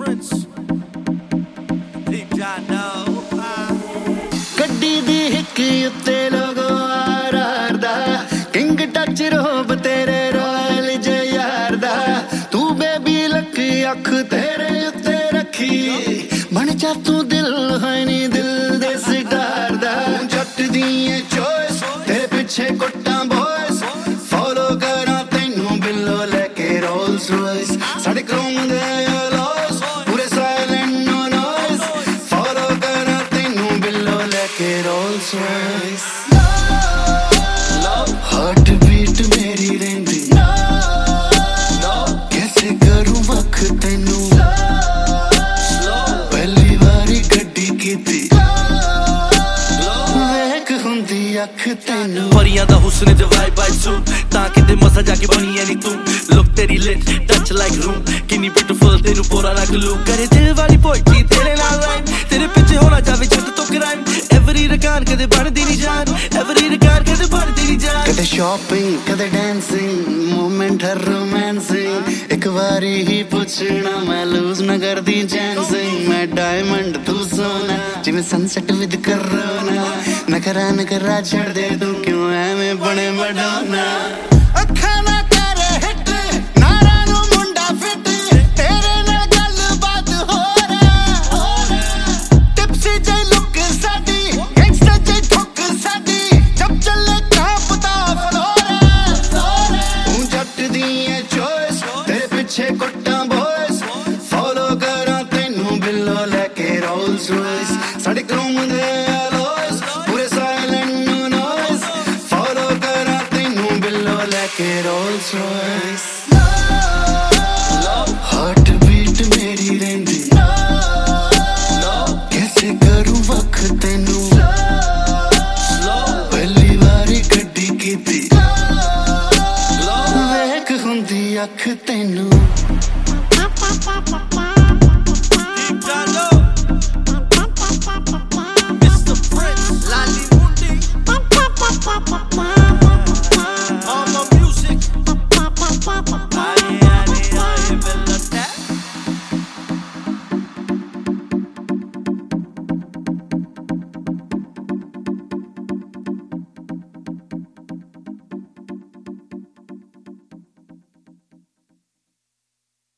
ਗੱਡੀ ਦੀ ਹਿੱਕ ਉੱਤੇ ਲੋਗੋ ਆਰ ਦਾ ਕਿੰਗ ਟੱਚ ਰੋਬ ਤੇਰੇ ਰਾਇਲ ਜੇ ਯਾਰ ਦਾ ਤੂੰ ਬੇਬੀ ਲੱਕ ਅੱਖ ਤੇਰੇ ਉੱਤੇ ਰੱਖੀ ਬਣ ਜਾ ਤੂੰ ਦਿਲ ਹੈ ਨੀ ਦਿਲ ਦੇ ਸਿਤਾਰ ਦਾ ਜੱਟ ਦੀ ਏ ਚੋਇਸ ਤੇਰੇ ਪਿੱਛੇ ਕੁੱਟਾਂ ਬੋਇਸ ਫੋਲੋ ਕਰਾਂ ਤੈਨੂੰ ਬਿੱਲੋ ਲੈ ਕੇ ਰੋਲਸ ਰੋਇਸ ਸਾਡੇ ਕ੍ਰੋਮ ਦੇ ਲੋਸ ਪੂਰੇ ਸਾਇਲੈਂਟ ਨੋ ਨੋਇਸ ਫੋਲੋ ਕਰਾਂ ਤੈਨੂੰ ਬਿੱਲੋ ਲੈ ਕੇ ਰੋਲਸ ਰੋਇਸ ਹਾਰਟ ਬੀਟ ਮੇਰੀ ਰਹਿੰਦੀ कैसे करूं वख तैनू पहली बारी गड्डी कीती वेख हुंदी अख तैनू परियां दा हुस्न च वाइब बाय सू तां किते मसा जाके बनी ऐ नी तू लुक तेरी लिट टच लाइक रूम किन्नी ब्यूटीफुल तेनू पूरा रख लू करे दिल वाली पोइट्री तेरे नाल राइम तेरे पीछे होना जावे जट तो क्राइम एवरी रकान कदे बनदी नी जान एवरी रकान कदे बनदी नी जान कदे शॉपिंग कदे डांसिंग मोमेंट हर रोमांसिंग एक बारी ही पूछना मैं लूज न कर दी चांसिंग मैं डायमंड तू सोना जिवें सनसेट विद करोना नखरा छड़ दे तू क्यों ऐवें बने मडोना अखा ना करे हिट नारा नू मुंडा फिट तेरे नाल गल बात हो रहा टिप्सी जे लुक साडी गैंगस्टर जे ठुक साडी जब चले कांपता फ्लोरा तू जट दी ए चॉइस तेरे पीछे कुट्टां बॉयज फॉलो करा तैनू बिल्लो लेके रोल्स रॉयस साडे क्रोम दे अलॉयस पूरे साइलेंट नो नॉइस फॉलो करा तैनू बिल्लो लेके रोल्स रॉयस हार्ट बीट मेरी रहंदी कैसे करूं वख तैनू पहली बारी गड्डी कीती वेख हुंदी अख तैनू